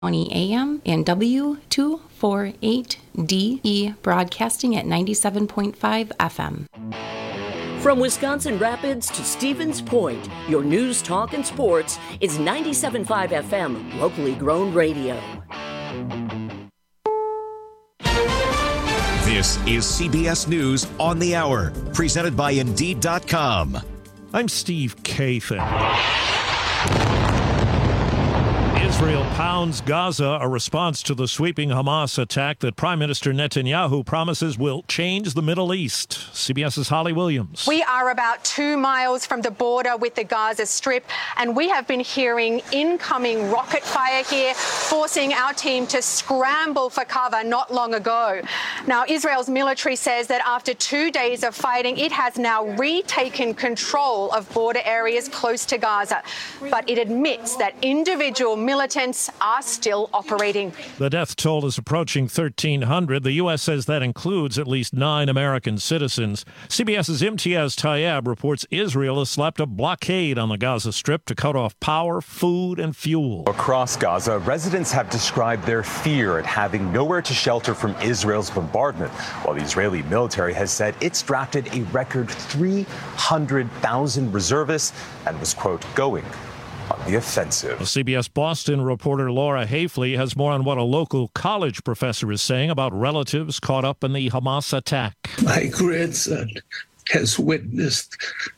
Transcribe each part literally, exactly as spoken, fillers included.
A M and W two forty-eight D E broadcasting at ninety-seven point five F M. From Wisconsin Rapids to Stevens Point, your news, talk, and sports is ninety-seven point five F M, locally grown radio. This is C B S News on the Hour, presented by Indeed dot com. I'm Steve Kathan. Israel pounds Gaza, a response to the sweeping Hamas attack that Prime Minister Netanyahu promises will change the Middle East. CBS's Holly Williams. We are about two miles from the border with the Gaza Strip, and we have been hearing incoming rocket fire here, forcing our team to scramble for cover not long ago. Now, Israel's military says that after two days of fighting, it has now retaken control of border areas close to Gaza. But it admits that individual militants are still operating. The death toll is approaching thirteen hundred. The U S says that includes at least nine American citizens. CBS's Imtiaz Tayeb reports Israel has slapped a blockade on the Gaza Strip to cut off power, food, and fuel. Across Gaza, residents have described their fear at having nowhere to shelter from Israel's bombardment, while the Israeli military has said it's drafted a record three hundred thousand reservists and was, quote, going on the offensive. C B S Boston reporter Laura Hafley has more on what a local college professor is saying about relatives caught up in the Hamas attack. My grandson has witnessed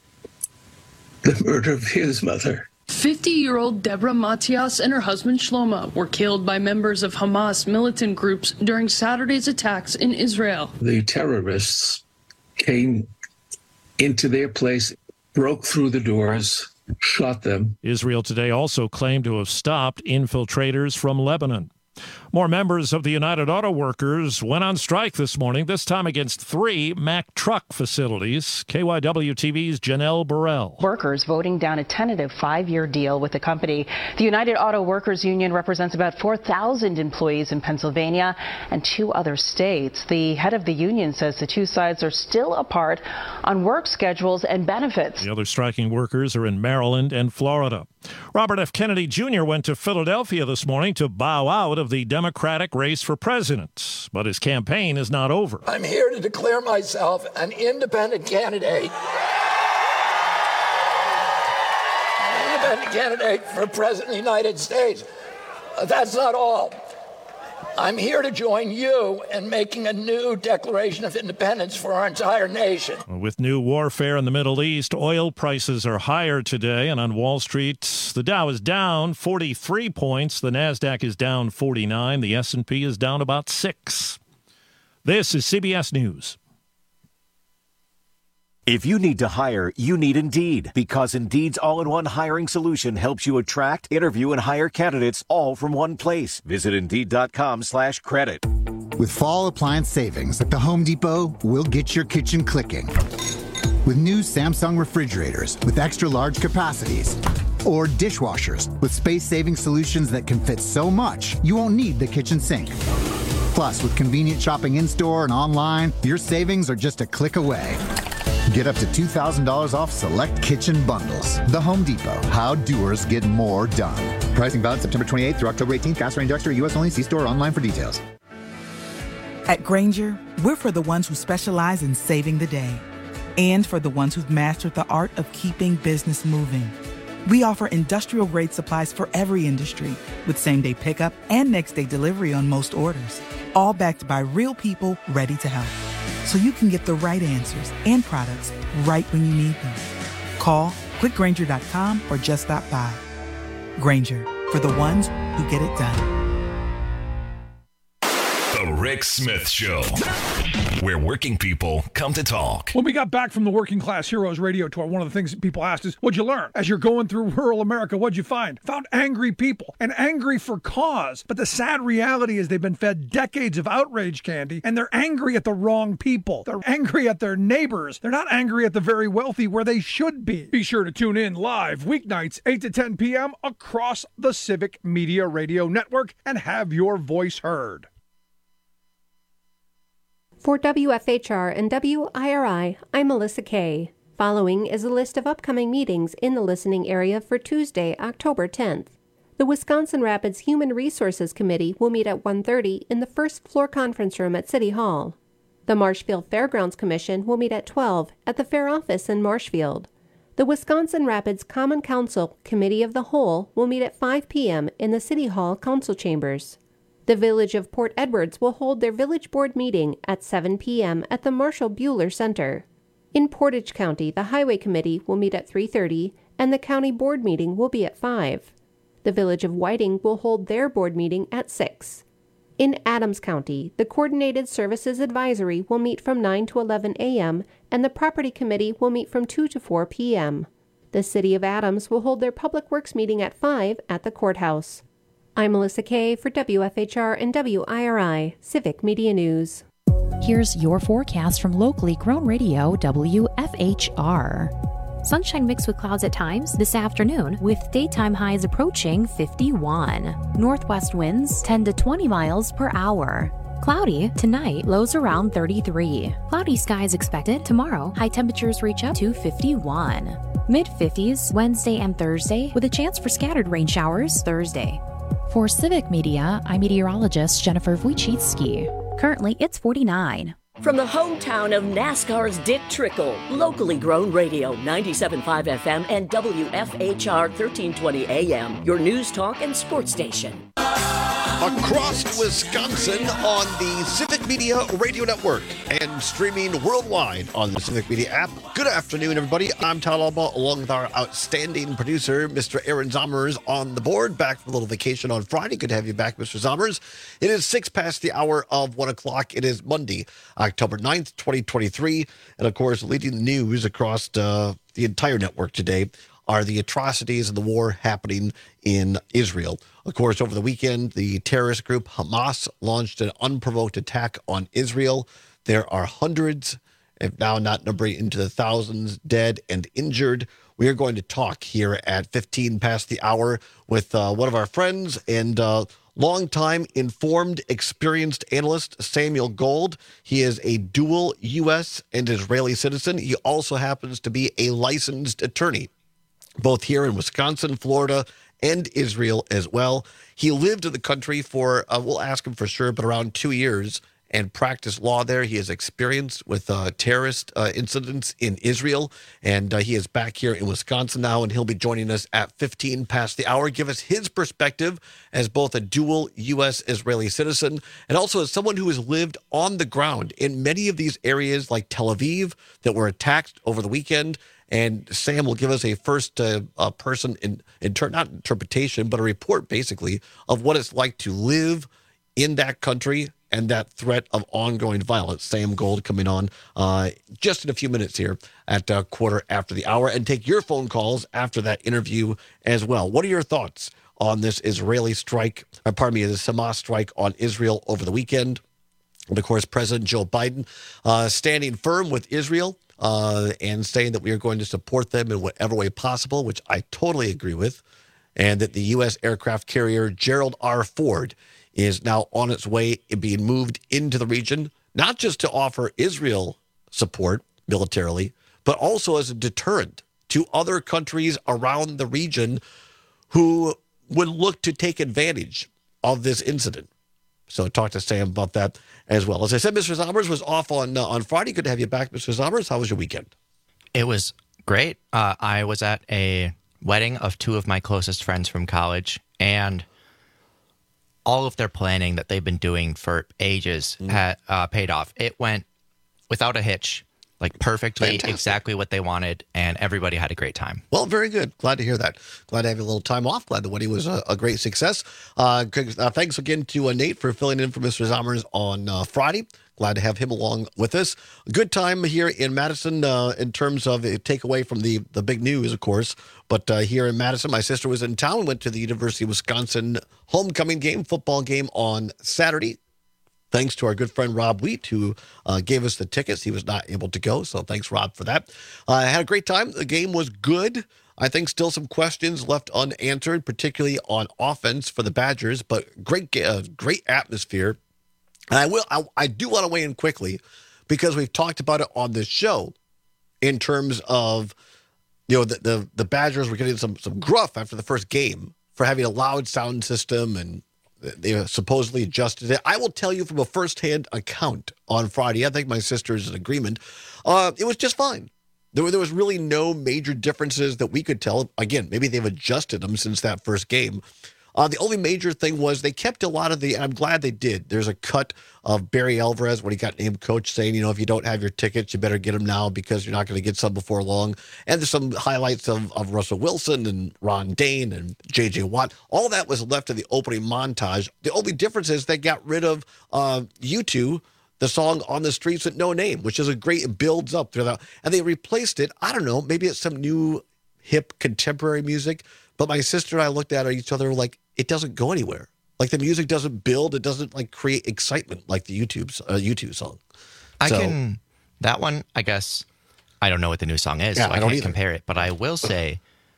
the murder of his mother. fifty-year-old Deborah Matias and her husband Shlomo were killed by members of Hamas militant groups during Saturday's attacks in Israel. The terrorists came into their place, broke through the doors, shot them. Israel today also claimed to have stopped infiltrators from Lebanon. More members of the United Auto Workers went on strike this morning, this time against three Mack truck facilities. K Y W T V's Janelle Burrell. Workers voting down a tentative five-year deal with the company. The United Auto Workers Union represents about four thousand employees in Pennsylvania and two other states. The head of the union says the two sides are still apart on work schedules and benefits. The other striking workers are in Maryland and Florida. Robert F. Kennedy Junior went to Philadelphia this morning to bow out of the Democratic race for president, but his campaign is not over. I'm here to declare myself an independent candidate. An independent candidate for president of the United States. That's not all. I'm here to join you in making a new Declaration of Independence for our entire nation. With new warfare in the Middle East, oil prices are higher today, and on Wall Street, the Dow is down forty-three points, the NASDAQ is down forty-nine, the S and P is down about six. This is C B S News. If you need to hire, you need Indeed, because Indeed's all-in-one hiring solution helps you attract, interview, and hire candidates all from one place. Visit Indeed.com slash credit. With fall appliance savings at the Home Depot, we'll get your kitchen clicking. With new Samsung refrigerators with extra large capacities, or dishwashers with space-saving solutions that can fit so much you won't need the kitchen sink. Plus, with convenient shopping in-store and online, your savings are just a click away. Get up to two thousand dollars off select kitchen bundles. The Home Depot. How doers get more done. Pricing valid September twenty-eighth through October eighteenth. Fast range extra. U S only. See store or online for details. At Grainger, we're for the ones who specialize in saving the day. And for the ones who've mastered the art of keeping business moving. We offer industrial-grade supplies for every industry, with same-day pickup and next-day delivery on most orders. All backed by real people ready to help. So you can get the right answers and products right when you need them. Call quick grainger dot com or just stop by. Grainger, for the ones who get it done. The Rick Smith Show, where working people come to talk. When we got back from the Working Class Heroes radio tour, one of the things that people asked is, what'd you learn? As you're going through rural America, what'd you find? Found angry people, and angry for cause. But the sad reality is they've been fed decades of outrage candy, and they're angry at the wrong people. They're angry at their neighbors. They're not angry at the very wealthy where they should be. Be sure to tune in live weeknights, eight to ten p.m. across the Civic Media Radio Network and have your voice heard. For W F H R and W I R I, I'm Melissa Kay. Following is a list of upcoming meetings in the listening area for Tuesday, October tenth. The The Wisconsin Rapids Human Resources Committee will meet at one thirty in the first floor conference room at City Hall. The Marshfield Fairgrounds Commission will meet at twelve at the Fair Office in Marshfield. The Wisconsin Rapids Common Council Committee of the Whole will meet at five p.m. in the City Hall Council Chambers. The Village of Port Edwards will hold their Village Board meeting at seven p.m. at the Marshall Buehler Center. In Portage County, the Highway Committee will meet at three thirty, and the County Board meeting will be at five. The Village of Whiting will hold their board meeting at six. In Adams County, the Coordinated Services Advisory will meet from nine to eleven a.m., and the Property Committee will meet from two to four p.m. The City of Adams will hold their Public Works meeting at five at the courthouse. I'm Melissa Kay for W F H R and W I R I Civic Media News. Here's your forecast from locally grown radio W F H R. Sunshine mixed with clouds at times this afternoon, with daytime highs approaching fifty-one. Northwest winds ten to twenty miles per hour. Cloudy tonight, lows around thirty-three. Cloudy skies expected tomorrow. High temperatures reach up to fifty-one. Mid-fifties Wednesday and Thursday, with a chance for scattered rain showers Thursday. For Civic Media, I'm meteorologist Jennifer Wojcicki. Currently, it's forty-nine. From the hometown of NASCAR's Dick Trickle, locally grown radio, ninety-seven point five F M and W F H R thirteen twenty A M, your news talk and sports station. Across Wisconsin on the Civic Media Radio Network and streaming worldwide on the Civic Media app. Good afternoon, everybody. I'm Tal Alba, along with our outstanding producer, Mister Aaron Zommers, on the board. Back from a little vacation on Friday. Good to have you back, Mister Zommers. It is six past the hour of one o'clock. It is Monday, October ninth, twenty twenty-three. And, of course, leading the news across uh, the entire network today are the atrocities and the war happening in Israel. Of course, over the weekend, the terrorist group Hamas launched an unprovoked attack on Israel. There are hundreds, if now not numbering into the thousands, dead and injured. We are going to talk here at fifteen past the hour with uh, one of our friends and uh, longtime informed, experienced analyst, Samuel Gold. He is a dual U S and Israeli citizen. He also happens to be a licensed attorney, both here in Wisconsin, Florida, and Israel as well. He lived in the country for, uh, we'll ask him for sure, but around two years and practiced law there. He has experience with uh, terrorist uh, incidents in Israel, and uh, he is back here in Wisconsin now, and he'll be joining us at fifteen past the hour, give us his perspective as both a dual U S Israeli citizen and also as someone who has lived on the ground in many of these areas like Tel Aviv that were attacked over the weekend. And Sam will give us a first uh, uh, person, in, inter- not interpretation, but a report basically of what it's like to live in that country and that threat of ongoing violence. Sam Gold coming on uh, just in a few minutes here at uh, quarter after the hour, and take your phone calls after that interview as well. What are your thoughts on this Israeli strike, or pardon me, the Hamas strike on Israel over the weekend? And of course, President Joe Biden uh, standing firm with Israel. Uh, and saying that we are going to support them in whatever way possible, which I totally agree with, and that the U S aircraft carrier Gerald R. Ford is now on its way in being moved into the region, not just to offer Israel support militarily, but also as a deterrent to other countries around the region who would look to take advantage of this incident. So talk to Sam about that as well. As I said, Mister Zommers was off on uh, on Friday. Good to have you back, Mister Zommers. How was your weekend? It was great. Uh, I was at a wedding of two of my closest friends from college, and all of their planning that they've been doing for ages mm. had uh, paid off. It went without a hitch, like perfectly, Fantastic. Exactly what they wanted, and everybody had a great time. Well, very good. Glad to hear that. Glad to have a little time off. Glad the wedding was a, a great success. Uh, uh, thanks again to uh, Nate for filling in for Mister Zommers on uh, Friday. Glad to have him along with us. Good time here in Madison uh, in terms of a takeaway from the, the big news, of course. But uh, here in Madison, my sister was in town, went to the University of Wisconsin homecoming game, football game on Saturday. Thanks to our good friend Rob Wheat, who uh, gave us the tickets. He was not able to go, so thanks, Rob, for that. I uh, had a great time. The game was good. I think still some questions left unanswered, particularly on offense for the Badgers, but great, uh, great atmosphere. And I will, I, I do want to weigh in quickly because we've talked about it on this show in terms of, you know, the the, the Badgers were getting some some gruff after the first game for having a loud sound system, and they supposedly adjusted it. I will tell you from a firsthand account on Friday, I think my sister is in agreement, uh, it was just fine. There, there was really no major differences that we could tell. Again, maybe they've adjusted them since that first game. Uh, the only major thing was they kept a lot of the, and I'm glad they did. There's a cut of Barry Alvarez when he got named coach saying, you know, if you don't have your tickets, you better get them now because you're not going to get some before long. And there's some highlights of, of Russell Wilson and Ron Dane and J J Watt. All that was left in the opening montage. The only difference is they got rid of uh, U two, the song On the Streets with No Name, which is a great, it builds up through that. And they replaced it. I don't know, maybe it's some new hip contemporary music. But my sister and I looked at each other like, it doesn't go anywhere. Like the music doesn't build. It doesn't like create excitement like the YouTube uh, YouTube song. I so, can, that one, I guess, I don't know what the new song is, yeah, so I, I don't can't either. compare it. But I will say,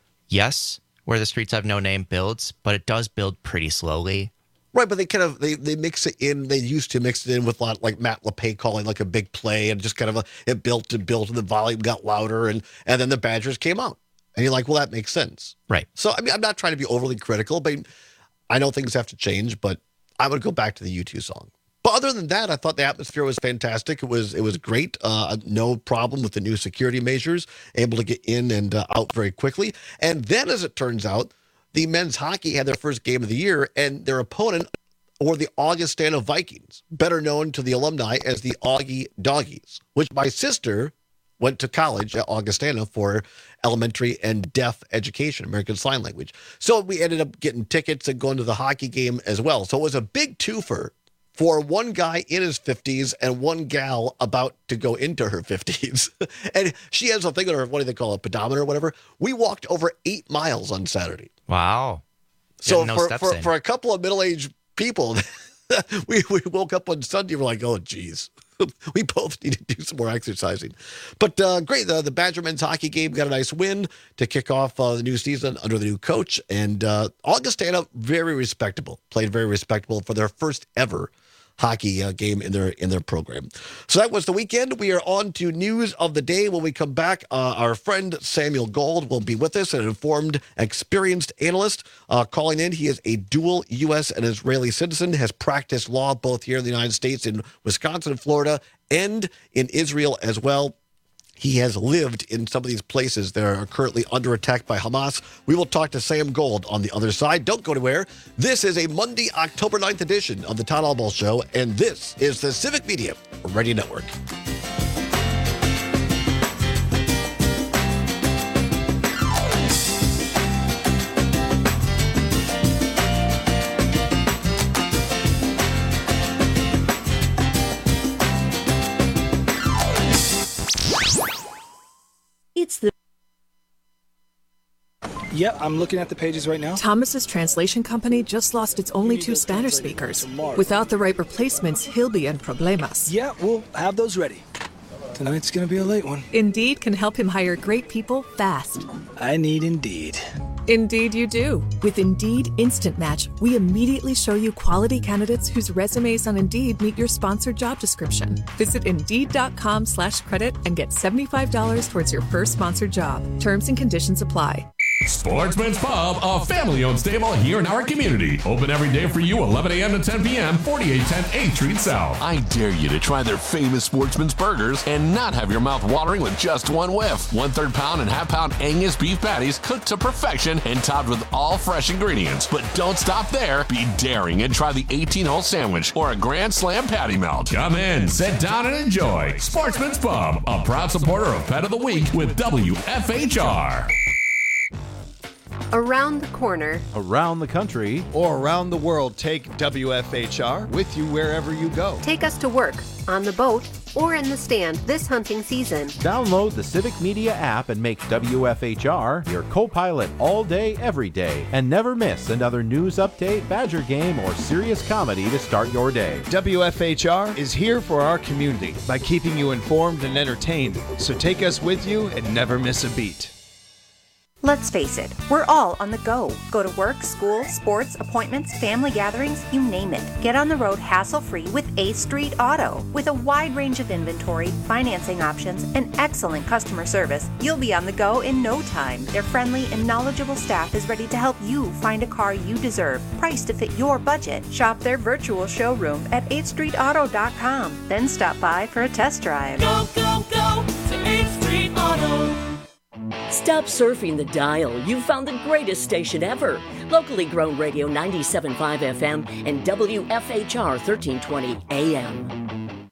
yes, Where the Streets Have No Name builds, but it does build pretty slowly. Right, but they kind of, they, they mix it in. They used to mix it in with a lot, like Matt LePay calling like a big play, and just kind of a, it built and built and the volume got louder, and, and then the Badgers came out. And you're like, well, that makes sense. Right. So, I mean, I'm not trying to be overly critical, but I know things have to change, but I would go back to the U two song. But other than that, I thought the atmosphere was fantastic. It was it was great. Uh, no problem with the new security measures, able to get in and uh, out very quickly. And then, as it turns out, the men's hockey had their first game of the year, and their opponent were the Augustana Vikings, better known to the alumni as the Augie Doggies, which my sister went to college at Augustana for elementary and deaf education, American Sign Language. So we ended up getting tickets and going to the hockey game as well. So it was a big twofer for one guy in his fifties and one gal about to go into her fifties. And she has a thing on her, what do they call it, pedometer or whatever. We walked over eight miles on Saturday. Wow. So no for, steps for, in. for a couple of middle-aged people, we, we woke up on Sunday, we're like, oh, geez. We both need to do some more exercising. But uh, great, the, the Badger men's hockey game got a nice win to kick off uh, the new season under the new coach. And uh, Augustana, very respectable, played very respectable for their first ever hockey uh, game in their in their program. So that was the weekend. We are on to news of the day. When we come back, uh, our friend Samuel Gold will be with us, an informed, experienced analyst uh, calling in. He is a dual U S and Israeli citizen, has practiced law both here in the United States, in Wisconsin and Florida, and in Israel as well. He has lived in some of these places that are currently under attack by Hamas. We will talk to Sam Gold on the other side. Don't go anywhere. This is a Monday, October ninth edition of the Todd Albaugh Show, and this is the Civic Media Radio Network. It's the Yep, I'm looking at the pages right now. Thomas's translation company just lost its only two Spanish speakers. Without the right replacements, he'll be en problemas. Yeah, we'll have those ready. Tonight's gonna be a late one. Indeed can help him hire great people fast. I need Indeed. Indeed you do. With Indeed Instant Match, we immediately show you quality candidates whose resumes on Indeed meet your sponsored job description. Visit Indeed.com slash credit and get seventy-five dollars towards your first sponsored job. Terms and conditions apply. Sportsman's Pub, a family-owned stable here in our community. Open every day for you, eleven a.m. to ten p.m., forty-eight ten eighth Street South. I dare you to try their famous Sportsman's Burgers and not have your mouth watering with just one whiff. One-third pound and half-pound Angus beef patties cooked to perfection and topped with all fresh ingredients. But don't stop there. Be daring and try the eighteen-hole sandwich or a Grand Slam patty melt. Come in, sit down, and enjoy. Sportsman's Pub, a proud supporter of Pet of the Week with W F H R. Around the corner, around the country, or around the world, take W F H R with you wherever you go. Take us to work, on the boat, or in the stand this hunting season. Download the Civic Media app and make W F H R your co-pilot all day, every day. And never miss another news update, Badger game, or serious comedy to start your day. W F H R is here for our community by keeping you informed and entertained. So take us with you and never miss a beat. Let's face it, we're all on the go. Go to work, school, sports, appointments, family gatherings, you name it. Get on the road hassle-free with eighth Street Auto. With a wide range of inventory, financing options, and excellent customer service, you'll be on the go in no time. Their friendly and knowledgeable staff is ready to help you find a car you deserve, priced to fit your budget. Shop their virtual showroom at eighth street auto dot com. Then stop by for a test drive. Go, go, go to eighth Street Auto. Stop surfing the dial. You've found the greatest station ever. Locally grown radio ninety-seven point five F M and W F H R thirteen twenty A M.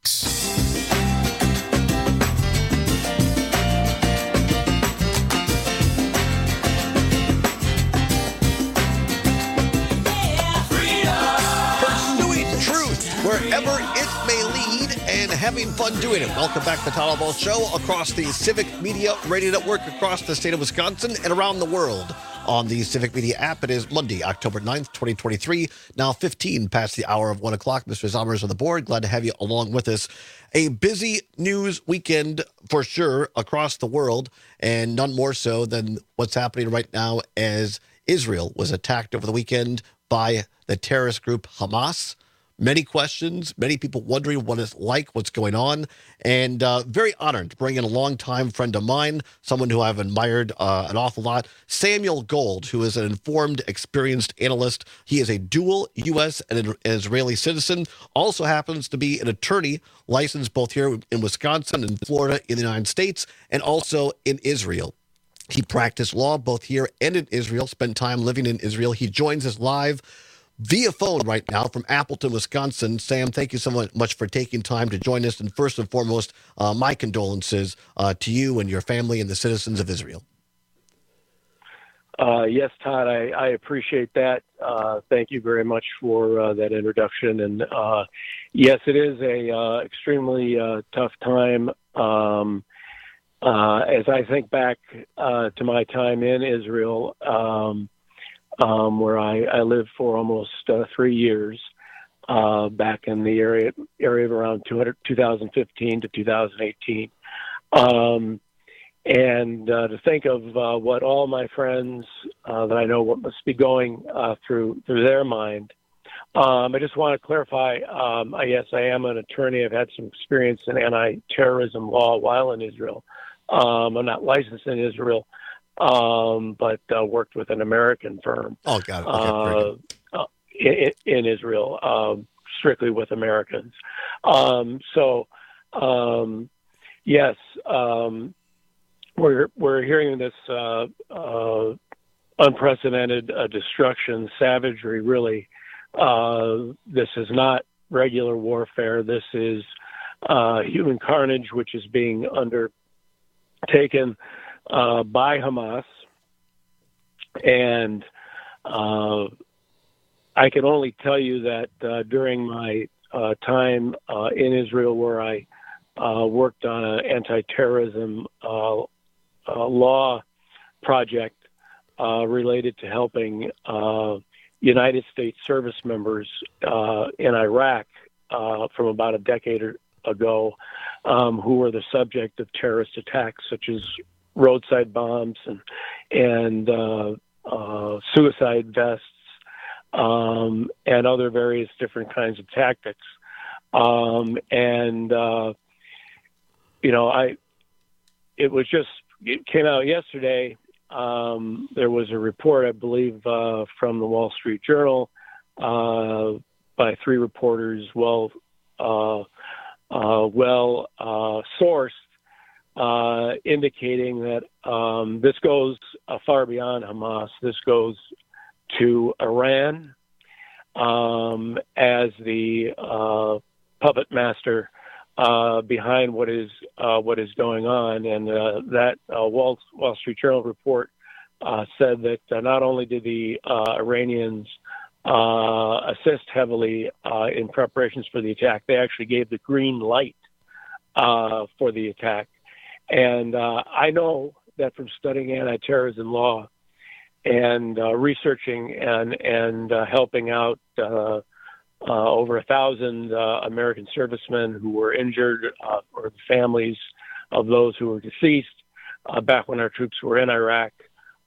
Pursuing truth wherever it may lead and having fun doing it. Welcome back to the Tyler Ball Show across the Civic Media Radio Network, across the state of Wisconsin and around the world on the Civic Media app. It is Monday, October ninth, twenty twenty-three, now fifteen past the hour of one o'clock. Mister Zommers on the board. Glad to have you along with us. A busy news weekend for sure across the world, and none more so than what's happening right now as Israel was attacked over the weekend by the terrorist group Hamas. Many questions, many people wondering what it's like, what's going on, and uh, very honored to bring in a longtime friend of mine, someone who I've admired uh, an awful lot, Samuel Gold, who is an informed, experienced analyst. He is a dual U S and an Israeli citizen, also happens to be an attorney licensed both here in Wisconsin and Florida in the United States, and also in Israel. He practiced law both here and in Israel, spent time living in Israel. He joins us live via phone right now from Appleton, Wisconsin. Sam, thank you so much for taking time to join us. And first and foremost, uh, my condolences uh, to you and your family and the citizens of Israel. Uh, yes, Todd, I, I appreciate that. Uh, thank you very much for uh, that introduction. And uh, yes, it is a uh, extremely uh, tough time. Um, uh, as I think back uh, to my time in Israel, um, Um, where I, I lived for almost uh, three years uh, back in the area area of around two hundred, twenty fifteen to two thousand eighteen. Um, and uh, to think of uh, what all my friends uh, that I know what must be going uh, through through their mind. Um, I just want to clarify, um, I, yes, I am an attorney. I've had some experience in anti-terrorism law while in Israel. Um, I'm not licensed in Israel. Um, but uh, worked with an American firm. Oh, got it. Okay, uh, uh, in, in Israel, um, strictly with Americans. Um, so, um, yes, um, we're we're hearing this uh, uh, unprecedented uh, destruction, savagery. Really, uh, this is not regular warfare. This is uh, human carnage, which is being undertaken Uh, by Hamas, and uh, I can only tell you that uh, during my uh, time uh, in Israel, where I uh, worked on an anti-terrorism uh, uh, law project uh, related to helping uh, United States service members uh, in Iraq uh, from about a decade ago, um, who were the subject of terrorist attacks such as roadside bombs and and uh, uh, suicide vests um, and other various different kinds of tactics. Um, and uh, you know, I it was just it came out yesterday. Um, there was a report, I believe, uh, from the Wall Street Journal uh, by three reporters, well, uh, uh, well uh, sourced. Uh, indicating that um, this goes uh, far beyond Hamas. This goes to Iran um, as the uh, puppet master uh, behind what is uh, what is going on. And uh, that uh, Wall, Wall Street Journal report uh, said that uh, not only did the uh, Iranians uh, assist heavily uh, in preparations for the attack, they actually gave the green light uh, for the attack. And uh, I know that from studying anti-terrorism law and uh, researching and and uh, helping out uh, uh, over a thousand uh, American servicemen who were injured, uh, or the families of those who were deceased uh, back when our troops were in Iraq,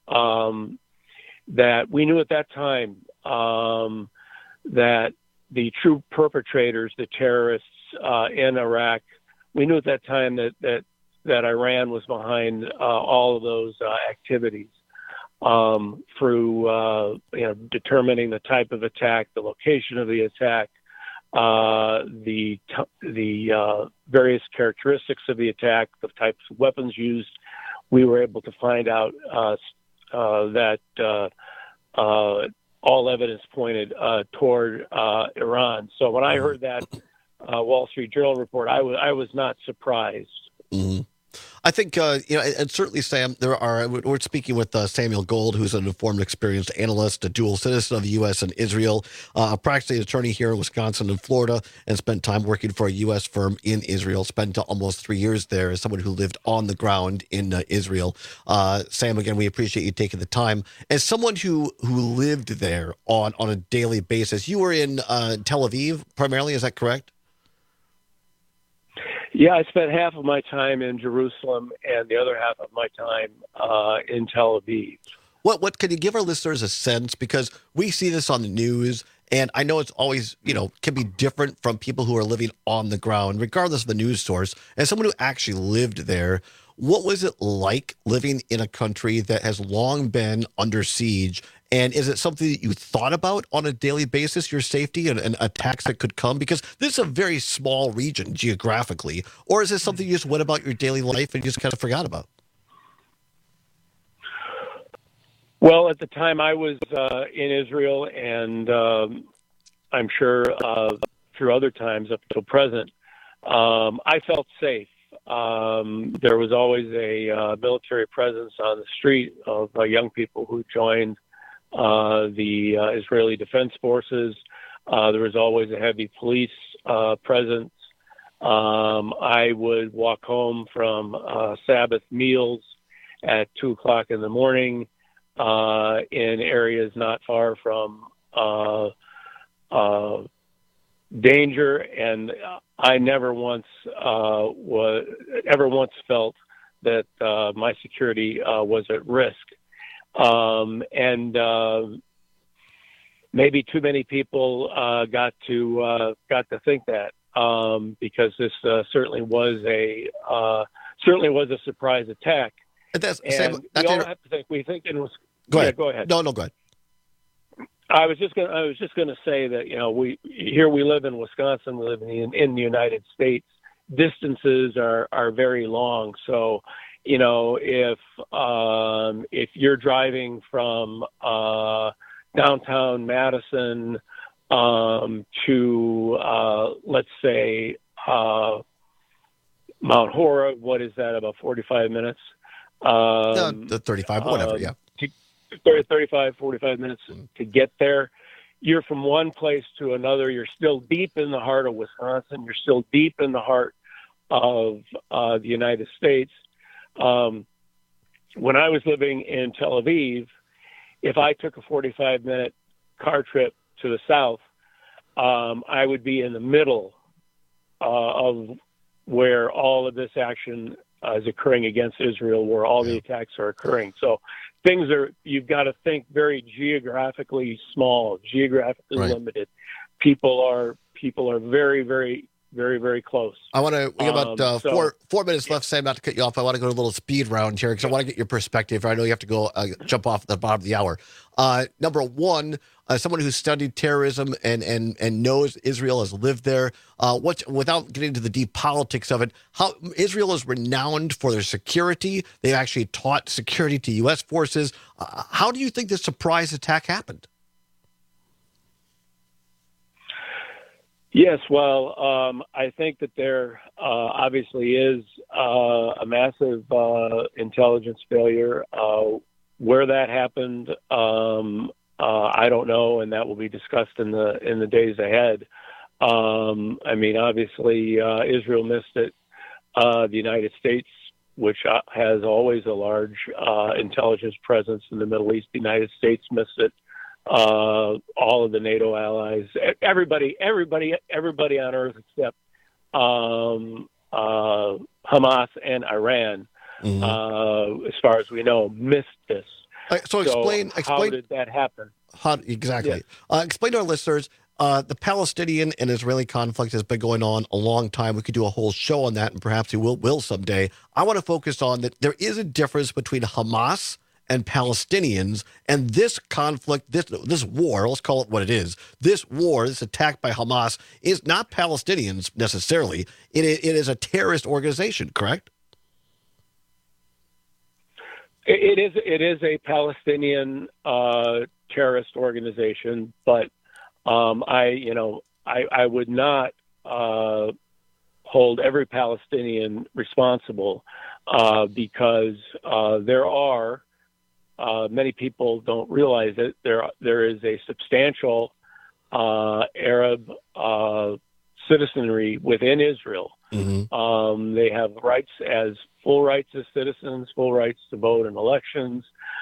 um, that we knew at that time um, that the true perpetrators, the terrorists uh, in Iraq, we knew at that time that that, that Iran was behind uh, all of those uh, activities um, through uh, you know determining the type of attack, the location of the attack, uh, the the uh, various characteristics of the attack, the types of weapons used. We were able to find out uh, uh, that uh, uh, all evidence pointed uh, toward uh, Iran. So when I heard that uh, Wall Street Journal report, I was I was not surprised. Mm-hmm. I think, uh, you know, and, and certainly, Sam, there are, we're speaking with uh, Samuel Gold, who's an informed, experienced analyst, a dual citizen of the U S and Israel, uh, a practicing attorney here in Wisconsin and Florida, and spent time working for a U S firm in Israel, spent almost three years there as someone who lived on the ground in uh, Israel. Uh, Sam, again, we appreciate you taking the time. As someone who, who lived there on, on a daily basis, you were in uh, Tel Aviv primarily, is that correct? Yeah, I spent half of my time in Jerusalem and the other half of my time uh, in Tel Aviv. What what can you give our listeners a sense? Because we see this on the news, and I know it's always, you know, can be different from people who are living on the ground, regardless of the news source. As someone who actually lived there, what was it like living in a country that has long been under siege? And is it something that you thought about on a daily basis, your safety and, and attacks that could come? Because this is a very small region geographically. Or is this something you just went about your daily life and you just kind of forgot about? Well, at the time I was uh, in Israel, and um, I'm sure uh, through other times up till present, um, I felt safe. Um, there was always a uh, military presence on the street of uh, young people who joined uh, the uh, Israeli Defense Forces. Uh, there was always a heavy police uh, presence. Um, I would walk home from uh, Sabbath meals at two o'clock in the morning uh, in areas not far from uh, uh, danger, and I never once uh, was ever once felt that uh, my security uh, was at risk. Um, and uh, maybe too many people uh, got to uh, got to think that um, because this uh, certainly was a uh, certainly was a surprise attack. And that's, and Sam, we that's all your... have to think. We think in Go ahead. Yeah, go ahead. No, no, go ahead. I was just going. I was just going to say that you know we here we live in Wisconsin. We live in in the United States. Distances are are very long. So, you know, if um, if you're driving from uh, downtown Madison um, to uh, let's say uh, Mount Horeb, what is that? About forty-five minutes. Um, no, thirty-five, whatever. um, yeah. thirty, thirty-five, forty-five minutes to get there. You're from one place to another. You're still deep in the heart of Wisconsin. You're still deep in the heart of uh, the United States. Um, when I was living in Tel Aviv, if I took a forty-five minute car trip to the south, um, I would be in the middle uh, of where all of this action uh, is occurring against Israel, where all the attacks are occurring. So things are, you've got to think very geographically small, geographically right. limited. People are, people are very, very, very, very close. I want to, we have about uh, um, so, four four minutes left, Sam, not to cut you off. I want to go to a little speed round here because I want to get your perspective. I know you have to go uh, jump off at the bottom of the hour. Uh, number one, uh, someone who's studied terrorism and, and, and knows Israel, has lived there. Uh, what, without getting into the deep politics of it, how Israel is renowned for their security. They've actually taught security to U S forces. Uh, how do you think this surprise attack happened? Yes, well, um, I think that there uh, obviously is uh, a massive uh, intelligence failure. Uh, where that happened, um, uh, I don't know, and that will be discussed in the in the days ahead. Um, I mean, obviously, uh, Israel missed it. Uh, the United States, which uh, has always a large uh, intelligence presence in the Middle East, the United States missed it. Uh, all of the NATO allies, everybody, everybody, everybody on Earth except um, uh, Hamas and Iran, mm-hmm. uh, as far as we know, missed this. Uh, so explain, so explain. How did that happen? How, exactly. Yes. Uh, explain to our listeners. Uh, the Palestinian and Israeli conflict has been going on a long time. We could do a whole show on that, and perhaps we will, will someday. I want to focus on that there is a difference between Hamas and Palestinians, and this conflict, this this war, let's call it what it is, this war, this attack by Hamas, is not Palestinians necessarily. It, it is a terrorist organization, correct? It, it is It is a Palestinian uh, terrorist organization, but Um, I, you know, I, I would not uh, hold every Palestinian responsible uh, because uh, there are uh, many people don't realize that there there is a substantial uh, Arab uh, citizenry within Israel. Mm-hmm. Um, they have rights as full rights as citizens, full rights to vote in elections,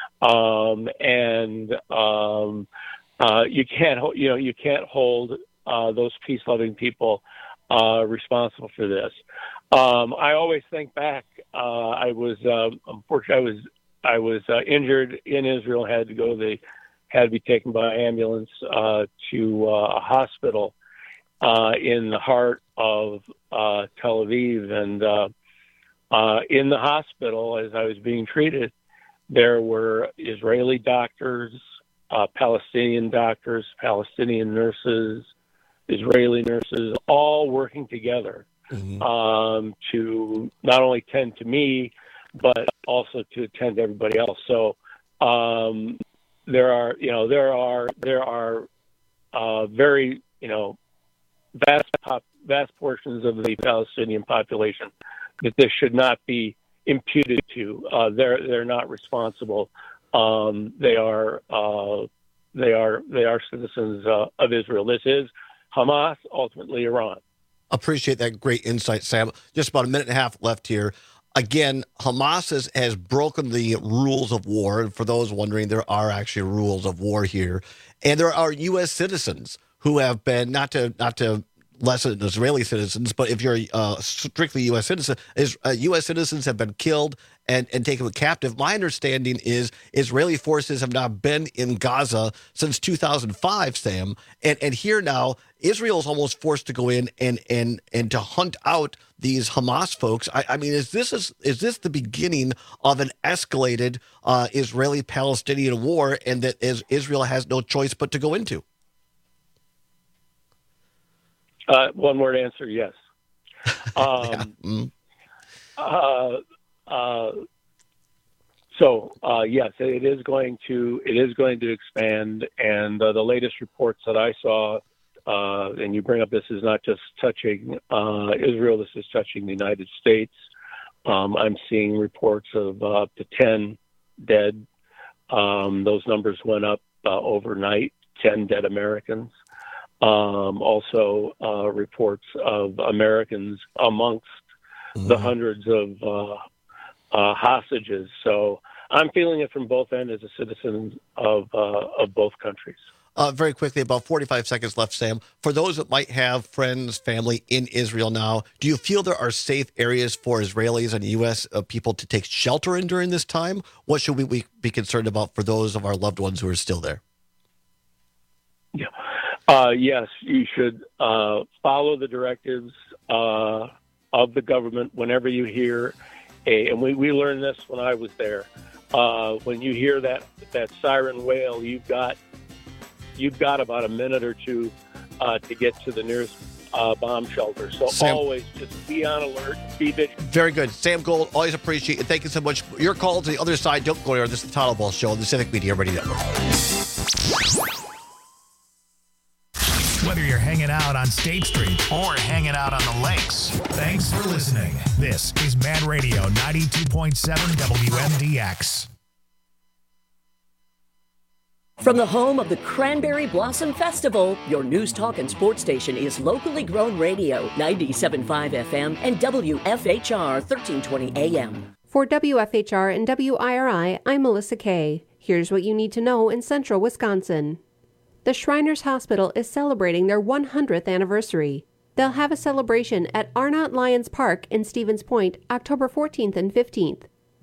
um, and um, Uh, you can't, you know, you can't hold uh, those peace-loving people uh, responsible for this. Um, I always think back. Uh, I was, uh, unfortunately, I was, I was uh, injured in Israel. Had to go. They had to be taken by ambulance uh, to uh, a hospital uh, in the heart of uh, Tel Aviv, and uh, uh, in the hospital, as I was being treated, there were Israeli doctors. Uh, Palestinian doctors, Palestinian nurses, Israeli nurses, all working together mm-hmm. um, to not only tend to me, but also to attend to everybody else. So um, there are, you know, there are there are uh, very, you know, vast pop- vast portions of the Palestinian population that this should not be imputed to. Uh, they're they're not responsible. Um, they are uh, they are they are citizens uh, of Israel. This is Hamas, ultimately Iran. Appreciate that great insight, Sam. Just about a minute and a half left here. Again, Hamas has, has broken the rules of war. And for those wondering, there are actually rules of war here, and there are U S citizens who have been not to not to. less than Israeli citizens, but if you're uh, strictly U S citizen, is, uh, U S citizens have been killed and, and taken captive. My understanding is Israeli forces have not been in Gaza since two thousand five, Sam. And and here now, Israel is almost forced to go in and and and to hunt out these Hamas folks. I, I mean, is this is, is this the beginning of an escalated uh, Israeli-Palestinian war, and that is, Israel has no choice but to go into? Uh, one word answer, yes. Um, yeah. mm. uh, uh, so uh, yes, it is going to it is going to expand, and uh, the latest reports that I saw, uh, and you bring up, this is not just touching uh, Israel. This is touching the United States. Um, I'm seeing reports of uh, up to ten dead. Um, those numbers went up uh, overnight. Ten dead Americans. Um, also, uh, reports of Americans amongst mm-hmm. the hundreds of uh, uh, hostages. So I'm feeling it from both ends as a citizen of uh, of both countries. Uh, very quickly, about forty-five seconds left, Sam. For those that might have friends, family in Israel now, do you feel there are safe areas for Israelis and U S uh, people to take shelter in during this time? What should we, we be concerned about for those of our loved ones who are still there? Yeah. Uh, yes, you should uh, follow the directives uh, of the government whenever you hear a, and we, we learned this when I was there. Uh, when you hear that, that siren wail, you've got you've got about a minute or two uh, to get to the nearest uh, bomb shelter. So Sam, always just be on alert, be vigilant. Very good. Sam Gold, always appreciate it. Thank you so much. Your call to the other side. Don't go anywhere. This is the Todd Ball Show on the Civic Media Radio Network. Whether you're hanging out on State Street or hanging out on the lakes, thanks for listening. This is Man Radio ninety-two point seven W M D X. From the home of the Cranberry Blossom Festival, your news, talk, and sports station is locally grown radio, ninety-seven point five F M and W F H R thirteen twenty A M. For W F H R and W I R I, I'm Melissa Kay. Here's what you need to know in central Wisconsin. The Shriners Hospital is celebrating their one hundredth anniversary. They'll have a celebration at Arnott Lions Park in Stevens Point October fourteenth and fifteenth.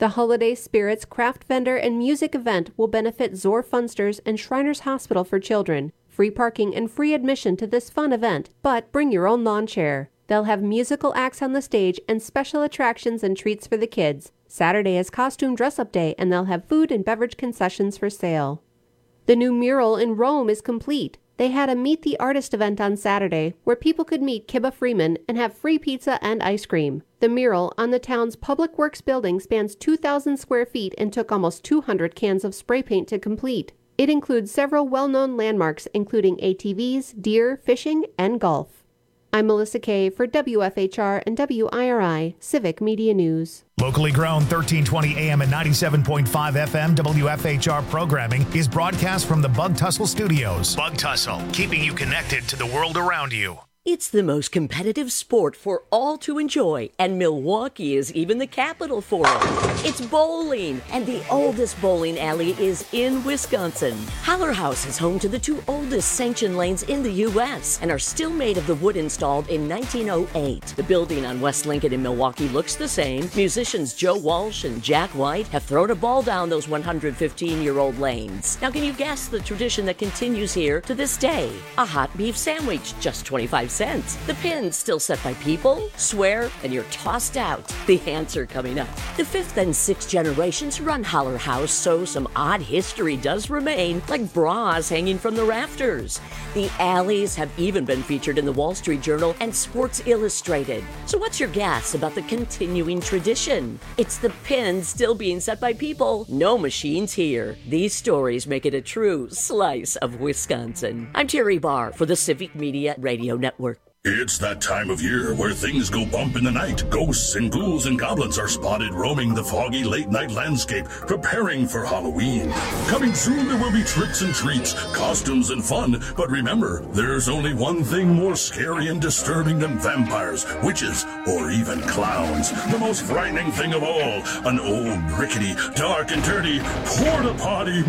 The Holiday Spirits craft vendor and music event will benefit Zor Funsters and Shriners Hospital for Children. Free parking and free admission to this fun event, but bring your own lawn chair. They'll have musical acts on the stage and special attractions and treats for the kids. Saturday is costume dress-up day, and they'll have food and beverage concessions for sale. The new mural in Rome is complete. They had a Meet the Artist event on Saturday where people could meet Kibba Freeman and have free pizza and ice cream. The mural on the town's Public Works building spans two thousand square feet and took almost two hundred cans of spray paint to complete. It includes several well-known landmarks including A T Vs, deer, fishing, and golf. I'm Melissa Kay for W F H R and W I R I Civic Media News. Locally grown thirteen twenty A M and ninety-seven point five F M W F H R programming is broadcast from the Bug Tussle Studios. Bug Tussle, keeping you connected to the world around you. It's the most competitive sport for all to enjoy, and Milwaukee is even the capital for it. It's bowling, and the oldest bowling alley is in Wisconsin. Haller House is home to the two oldest sanctioned lanes in the U S and are still made of the wood installed in nineteen oh eight. The building on West Lincoln in Milwaukee looks the same. Musicians Joe Walsh and Jack White have thrown a ball down those one hundred fifteen-year-old lanes. Now, can you guess the tradition that continues here to this day? A hot beef sandwich, just twenty-five cents. The pin's still set by people, swear, and you're tossed out. The answer coming up. The fifth and sixth generations run Haller House, so some odd history does remain, like bras hanging from the rafters. The alleys have even been featured in the Wall Street Journal and Sports Illustrated. So what's your guess about the continuing tradition? It's the pin still being set by people. No machines here. These stories make it a true slice of Wisconsin. I'm Terry Barr for the Civic Media Radio Network. It's that time of year where things go bump in the night. Ghosts and ghouls and goblins are spotted roaming the foggy late-night landscape, preparing for Halloween. Coming soon, there will be tricks and treats, costumes and fun. But remember, there's only one thing more scary and disturbing than vampires, witches, or even clowns. The most frightening thing of all, an old, rickety, dark and dirty porta-potty.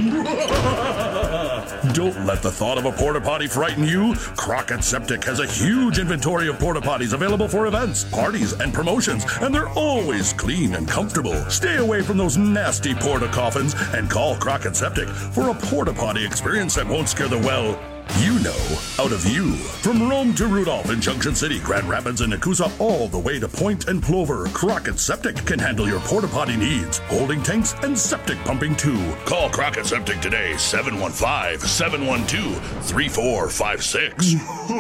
Don't let the thought of a porta-potty frighten you. Crockett Septic has a huge inventory of porta potties available for events, parties, and promotions, and they're always clean and comfortable. Stay away from those nasty porta coffins and call Crockett Septic for a porta potty experience that won't scare the well, you know, out of view. From Rome to Rudolph in Junction City, Grand Rapids, and Nakusa, all the way to Point and Plover, Crockett Septic can handle your porta potty needs, holding tanks and septic pumping too. Call Crockett Septic today, seven one five, seven one two, three four five six.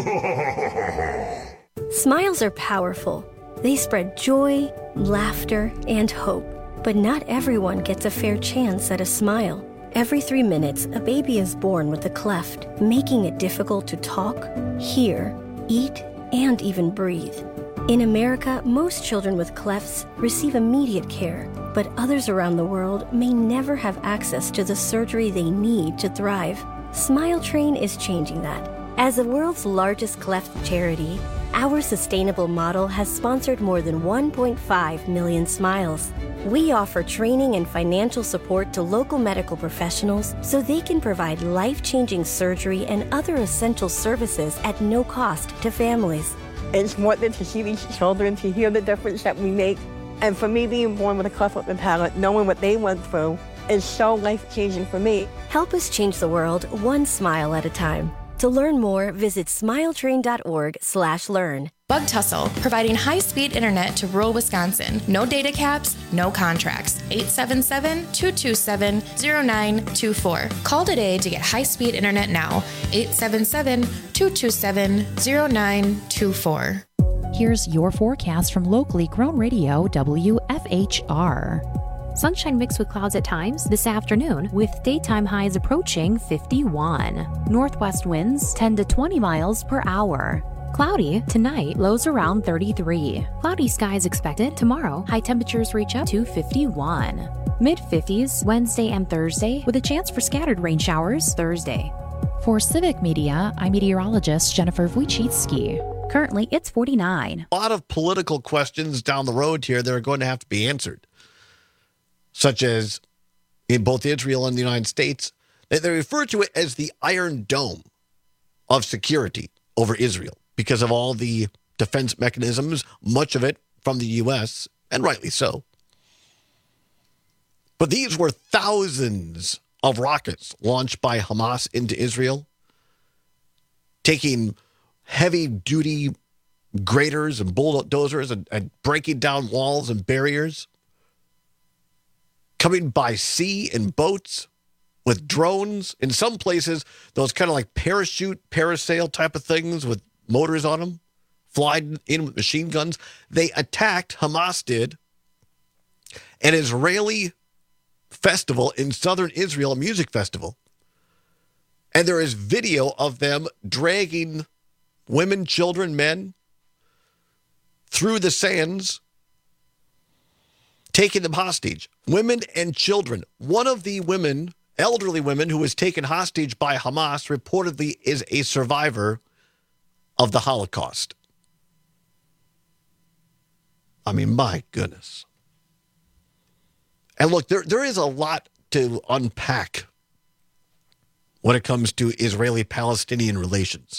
Smiles are powerful. They spread joy, laughter, and hope. But not everyone gets a fair chance at a smile. Every three minutes, a baby is born with a cleft, making it difficult to talk, hear, eat, and even breathe. In America, most children with clefts receive immediate care, but others around the world may never have access to the surgery they need to thrive. Smile Train is changing that. As the world's largest cleft charity, our sustainable model has sponsored more than one point five million smiles. We offer training and financial support to local medical professionals so they can provide life-changing surgery and other essential services at no cost to families. It's more than to see these children, to hear the difference that we make. And for me, being born with a cleft lip and palate, knowing what they went through, is so life-changing for me. Help us change the world one smile at a time. To learn more, visit smiletrain.org slash learn. Bug Tussle, providing high-speed internet to rural Wisconsin. No data caps, no contracts. eight seven seven, two two seven, zero nine two four. Call today to get high-speed internet now. eight seven seven, two two seven, zero nine two four. Here's your forecast from locally grown radio W F H R. Sunshine mixed with clouds at times this afternoon, with daytime highs approaching fifty-one. Northwest winds ten to twenty miles per hour. Cloudy tonight, lows around thirty-three. Cloudy skies expected tomorrow. High temperatures reach up to fifty-one. Mid-fifties Wednesday and Thursday, with a chance for scattered rain showers Thursday. For Civic Media, I'm meteorologist Jennifer Wojcicki. Currently, it's forty-nine. A lot of political questions down the road here that are going to have to be answered, such as in both Israel and the United States. They refer to it as the Iron Dome of security over Israel because of all the defense mechanisms, much of it from the U S, and rightly so. But these were thousands of rockets launched by Hamas into Israel, taking heavy-duty graders and bulldozers and, and breaking down walls and barriers, coming by sea in boats with drones. In some places, those kind of like parachute, parasail type of things with motors on them, flying in with machine guns. They attacked, Hamas did, an Israeli festival in southern Israel, a music festival. And there is video of them dragging women, children, men through the sands, taking them hostage. Women and children. One of the women, elderly women, who was taken hostage by Hamas reportedly is a survivor of the Holocaust. I mean, my goodness. And look, there there is a lot to unpack when it comes to Israeli-Palestinian relations.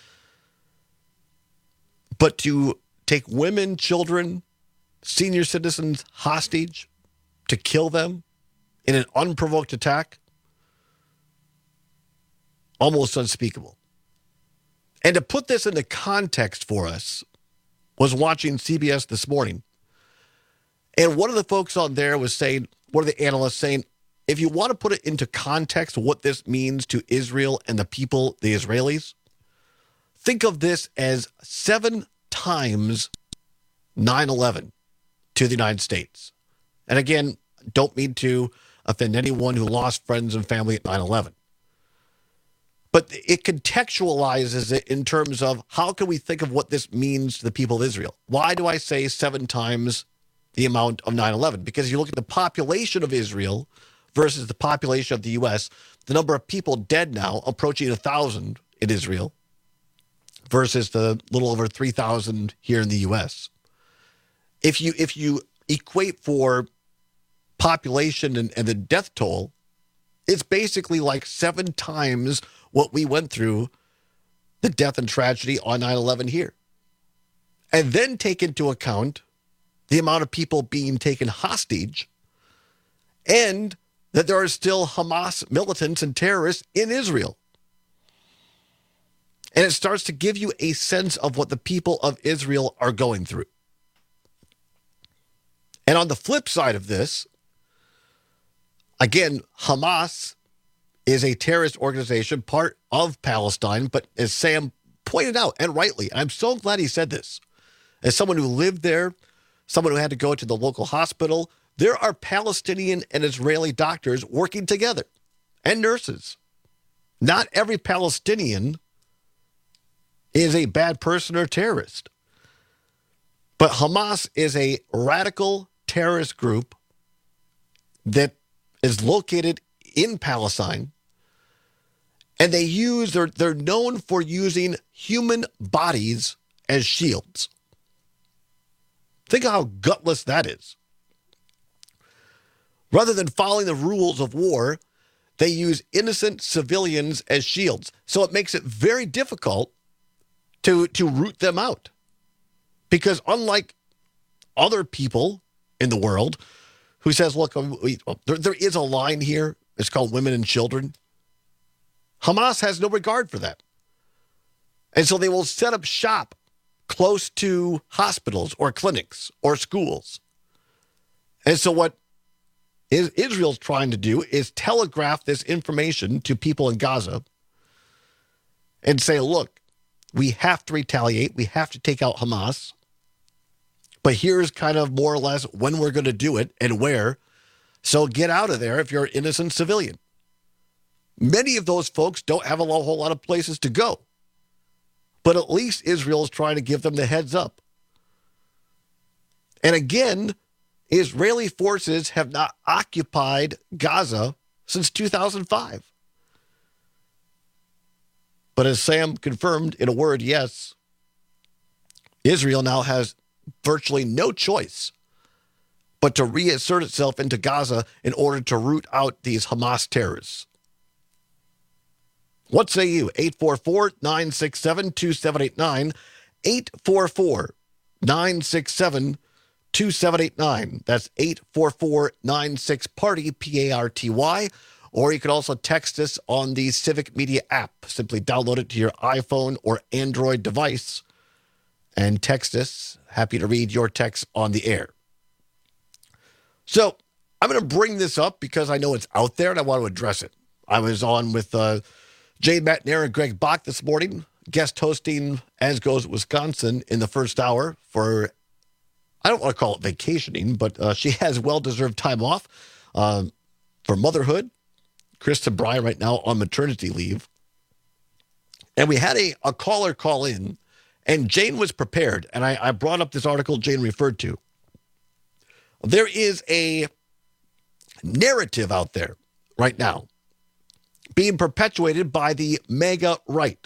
But to take women, children, senior citizens hostage, to kill them in an unprovoked attack, almost unspeakable. And to put this into context for us, was watching C B S this morning, and one of the folks on there was saying, one of the analysts saying, if you want to put it into context what this means to Israel and the people, the Israelis, think of this as seven times nine eleven to the United States. And again, don't mean to offend anyone who lost friends and family at nine eleven. But it contextualizes it in terms of how can we think of what this means to the people of Israel? Why do I say seven times the amount of nine eleven? Because you look at the population of Israel versus the population of the U S, the number of people dead now approaching one thousand in Israel versus the little over three thousand here in the U S. If you if you equate for population and, and the death toll, it's basically like seven times what we went through, the death and tragedy on nine eleven here. And then take into account the amount of people being taken hostage and that there are still Hamas militants and terrorists in Israel. And it starts to give you a sense of what the people of Israel are going through. And on the flip side of this, again, Hamas is a terrorist organization, part of Palestine, but as Sam pointed out, and rightly, I'm so glad he said this, as someone who lived there, someone who had to go to the local hospital, there are Palestinian and Israeli doctors working together, and nurses. Not every Palestinian is a bad person or terrorist. But Hamas is a radical terrorist group that is located in Palestine, and they use, they're, they're known for using human bodies as shields. Think of how gutless that is. Rather than following the rules of war, they use innocent civilians as shields. So it makes it very difficult to, to root them out. Because unlike other people in the world who says, look, we, there, there is a line here, it's called women and children, Hamas has no regard for that. And so they will set up shop close to hospitals or clinics or schools. And so what Israel's trying to do is telegraph this information to people in Gaza and say, look, we have to retaliate. We have to take out Hamas. But here's kind of more or less when we're going to do it and where. So get out of there if you're an innocent civilian. Many of those folks don't have a whole lot of places to go. But at least Israel is trying to give them the heads up. And again, Israeli forces have not occupied Gaza since two thousand five. But as Sam confirmed in a word, yes, Israel now has virtually no choice but to reassert itself into Gaza in order to root out these Hamas terrorists. What say you? eight four four, nine six seven, two seven eight nine, eight four four, nine six seven, two seven eight nine. That's eight four four nine six party, P A R T Y. Or you can also text us on the Civic Media app. Simply download it to your iPhone or Android device and text us. Happy to read your text on the air. So I'm going to bring this up because I know it's out there and I want to address it. I was on with uh, Jay Matnair and Greg Bach this morning, guest hosting As Goes Wisconsin in the first hour for, I don't want to call it vacationing, but uh, she has well-deserved time off uh, for motherhood. Krista Bryan right now on maternity leave. And we had a, a caller call in, and Jane was prepared. And I, I brought up this article Jane referred to. There is a narrative out there right now being perpetuated by the MAGA right,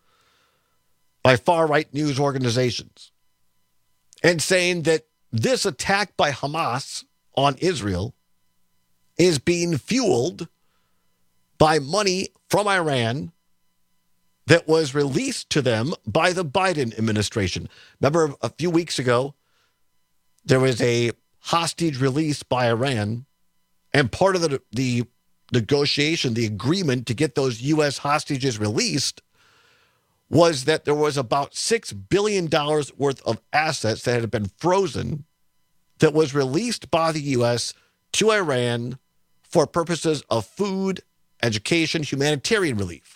by far-right news organizations, and saying that this attack by Hamas on Israel is being fueled by money from Iran that was released to them by the Biden administration. Remember a few weeks ago, there was a hostage release by Iran, and part of the, the negotiation, the agreement to get those U S hostages released was that there was about six billion dollars worth of assets that had been frozen that was released by the U S to Iran for purposes of food, education, humanitarian relief.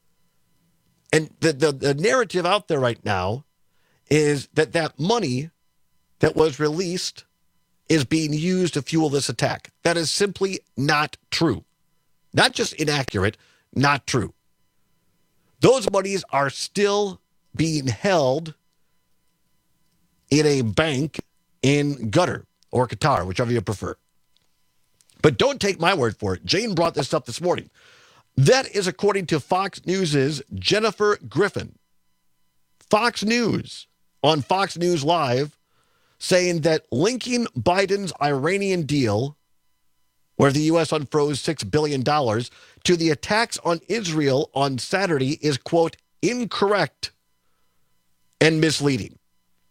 And the, the, the narrative out there right now is that that money that was released is being used to fuel this attack. That is simply not true. Not just inaccurate, not true. Those monies are still being held in a bank in Qatar or Qatar, whichever you prefer. But don't take my word for it. Jane brought this up this morning. That is according to Fox News' Jennifer Griffin. Fox News on Fox News Live saying that linking Biden's Iranian deal, where the U S unfroze six billion dollars, to the attacks on Israel on Saturday is, quote, incorrect and misleading.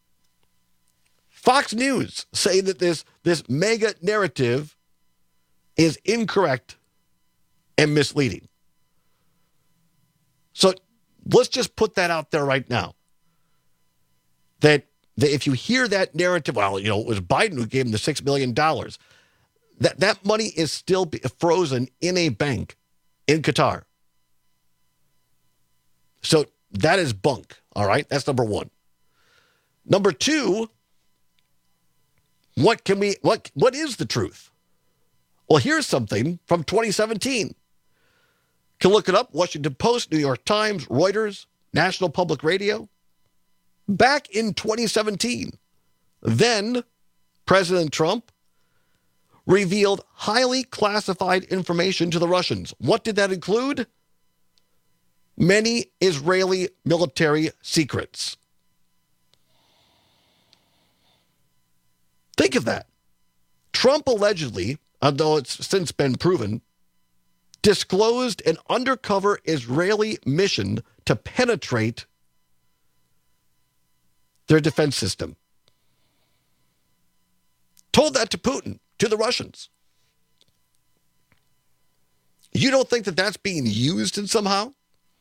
Fox News saying that this, this mega narrative is incorrect and misleading. So let's just put that out there right now. That, that if you hear that narrative, well, you know, it was Biden who gave him the six million dollars. That, that money is still frozen in a bank in Qatar. So that is bunk, all right? That's number one. Number two, what can we, what, what is the truth? Well, here's something from twenty seventeen. You can look it up, Washington Post, New York Times, Reuters, National Public Radio. Back in twenty seventeen, then President Trump revealed highly classified information to the Russians. What did that include? Many Israeli military secrets. Think of that. Trump allegedly, although it's since been proven, disclosed an undercover Israeli mission to penetrate their defense system. Told that to Putin, to the Russians. You don't think that that's being used in somehow?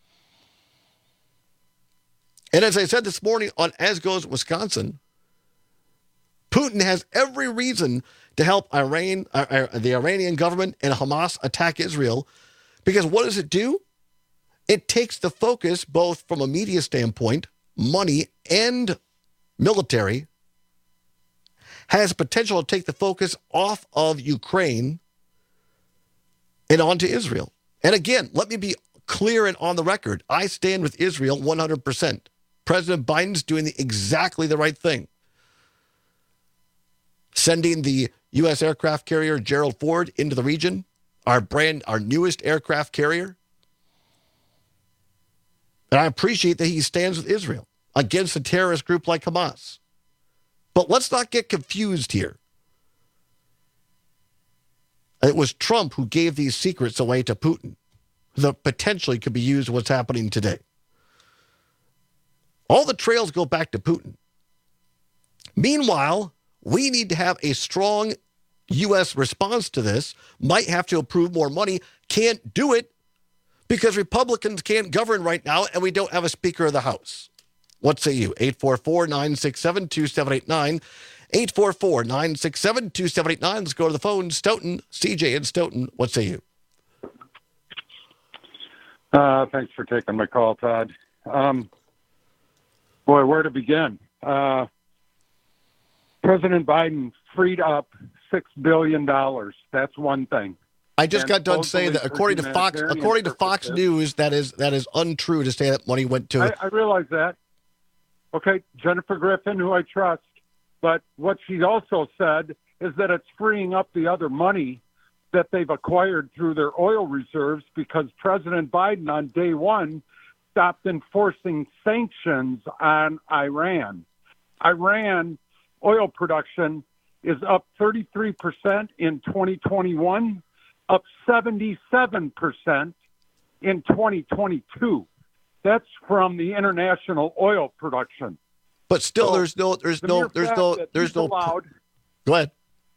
And as I said this morning on As Goes Wisconsin, Putin has every reason to help Iran, uh, the Iranian government and Hamas attack Israel, because what does it do? It takes the focus, both from a media standpoint, money, and military, has potential to take the focus off of Ukraine and onto Israel. And again, let me be clear and on the record. I stand with Israel one hundred percent. President Biden's doing the, exactly the right thing. Sending the U S aircraft carrier Gerald Ford into the region, our brand, our newest aircraft carrier. And I appreciate that he stands with Israel against a terrorist group like Hamas. But let's not get confused here. It was Trump who gave these secrets away to Putin that potentially could be used in what's happening today. All the trails go back to Putin. Meanwhile, We need to have a strong U S response to this. Might have to approve more money. Can't do it because Republicans can't govern right now, and we don't have a Speaker of the House. What say you? eight four four, nine six seven, two seven eight nine. eight four four, nine six seven, two seven eight nine. Let's go to the phone. Stoughton, C J in Stoughton. What say you? Uh, thanks for taking my call, Todd. Um, boy, where to begin? Uh, President Biden freed up six billion dollars. That's one thing. I just And got done saying that according to Fox, according to Fox News, that is that is untrue to say that money went to. I, I realize that. Okay, Jennifer Griffin, who I trust, but what she also said is that it's freeing up the other money that they've acquired through their oil reserves because President Biden on day one stopped enforcing sanctions on Iran. Iran oil production is up thirty-three percent in twenty twenty-one, up seventy-seven percent in twenty twenty-two. That's from the international oil production. But still, So, there's no, there's the no, mere there's fact no, that there's he's no. allowed- Go ahead.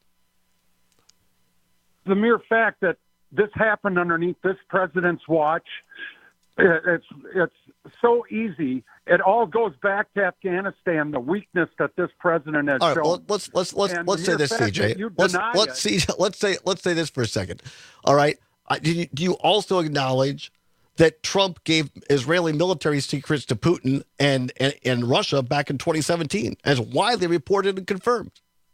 The mere fact that this happened underneath this president's watch, it- it's it's so easy. It all goes back to Afghanistan, the weakness that this president has All right, shown. well, let's let's let's And let's the say mere this, fact C J. that you Let's deny let's it- see. Let's say let's say this for a second. All right. I, do you do you also acknowledge that Trump gave Israeli military secrets to Putin and and, and Russia back in twenty seventeen, as widely reported and confirmed?